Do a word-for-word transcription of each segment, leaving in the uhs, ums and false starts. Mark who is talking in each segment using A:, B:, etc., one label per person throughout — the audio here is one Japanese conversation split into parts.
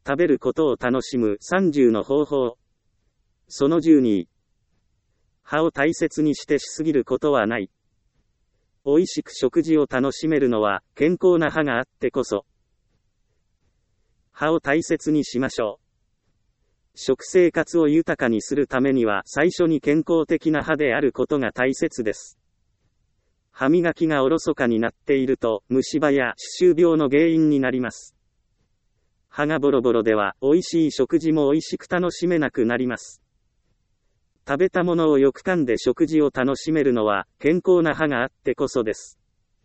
A: 食べることを楽しむさんじゅうの方法。そのじゅうに。歯を大切にしてしすぎることはない。美味しく食事を楽しめるのは健康な歯があってこそ。歯を大切にしましょう。食生活を豊かにするためには最初に健康的な歯であることが大切です。歯磨きがおろそかになっていると虫歯や歯周病の原因になります。歯がボロボロでは美味しい食事も美味しく楽しめなくなります。食べたものをよく噛んで食事を楽しめるのは健康な歯があってこそです。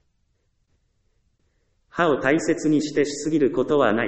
A: 歯を大切にしてしすぎることはない。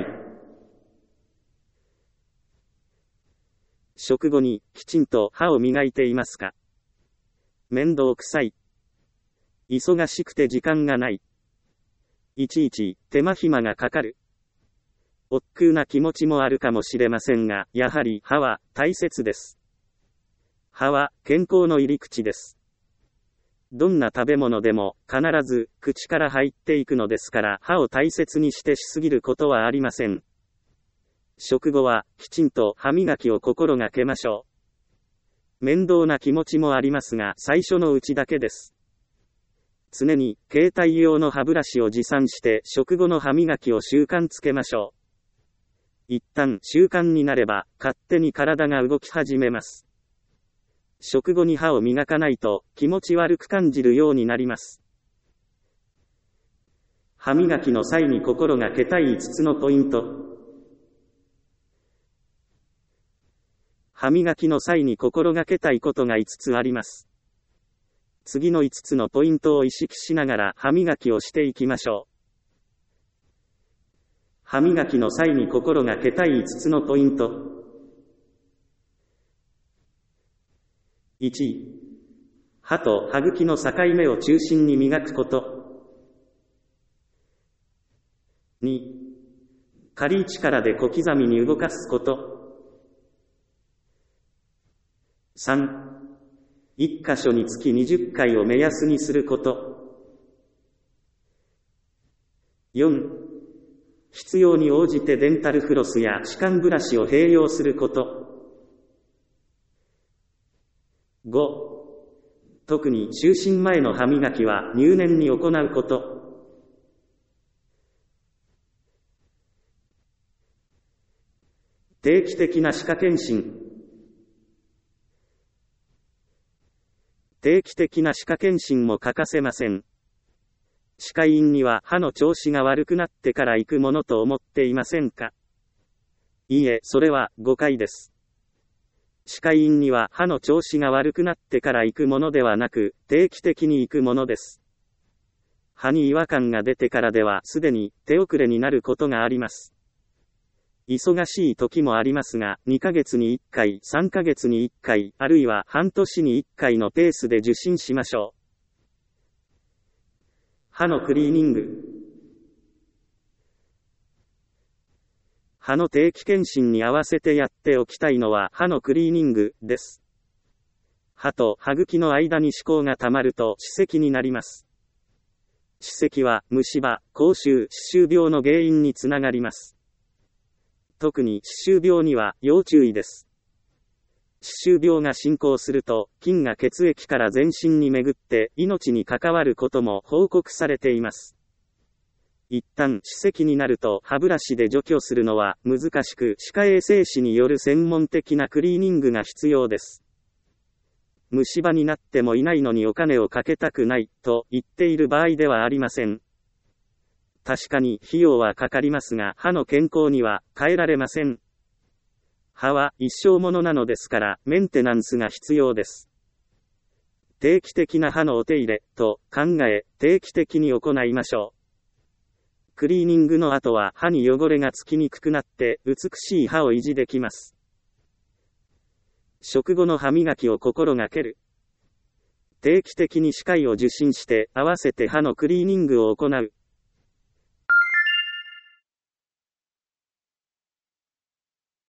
A: 食後にきちんと歯を磨いていますか？面倒くさい。忙しくて時間がない。いちいち手間暇がかかる。億劫な気持ちもあるかもしれませんが、やはり歯は大切です。歯は健康の入り口です。どんな食べ物でも必ず口から入っていくのですから、歯を大切にしてしすぎることはありません。食後はきちんと歯磨きを心がけましょう。面倒な気持ちもありますが、最初のうちだけです。常に携帯用の歯ブラシを持参して食後の歯磨きを習慣つけましょう。一旦習慣になれば勝手に体が動き始めます。食後に歯を磨かないと気持ち悪く感じるようになります。歯磨きの際に心がけたいいつつのポイント。歯磨きの際に心がけたいことがいつつあります。次のいつつのポイントを意識しながら歯磨きをしていきましょう。歯磨きの際に心がけたいいつつのポイント。いち. 歯と歯茎の境目を中心に磨くこと。に. 軽い力で小刻みに動かすこと。さん. 一箇所につきにじゅっかいを目安にすること。よん. 必要に応じてデンタルフロスや歯間ブラシを併用すること。ご. 特に就寝前の歯磨きは入念に行うこと。定期的な歯科検診。定期的な歯科検診も欠かせません。歯科医院には歯の調子が悪くなってから行くものと思っていませんか？いいえ、それは誤解です。歯科医院には歯の調子が悪くなってから行くものではなく、定期的に行くものです。歯に違和感が出てからではすでに手遅れになることがあります。忙しい時もありますが、にかげつにいっかい、さんかげつにいっかい、あるいは半年にいっかいのペースで受診しましょう。歯のクリーニング。歯の定期検診に合わせてやっておきたいのは歯のクリーニングです。歯と歯茎の間に歯垢がたまると歯石になります。歯石は虫歯、口臭、歯周病の原因につながります。特に歯周病には要注意です。歯周病が進行すると、菌が血液から全身に巡って命に関わることも報告されています。一旦歯石になると歯ブラシで除去するのは難しく、歯科衛生士による専門的なクリーニングが必要です。虫歯になってもいないのにお金をかけたくないと言っている場合ではありません。確かに費用はかかりますが、歯の健康には変えられません。歯は一生ものなのですからメンテナンスが必要です。定期的な歯のお手入れと考え、定期的に行いましょう。クリーニングの後は歯に汚れがつきにくくなって美しい歯を維持できます。食後の歯磨きを心がける。定期的に歯科医を受診して合わせて歯のクリーニングを行う。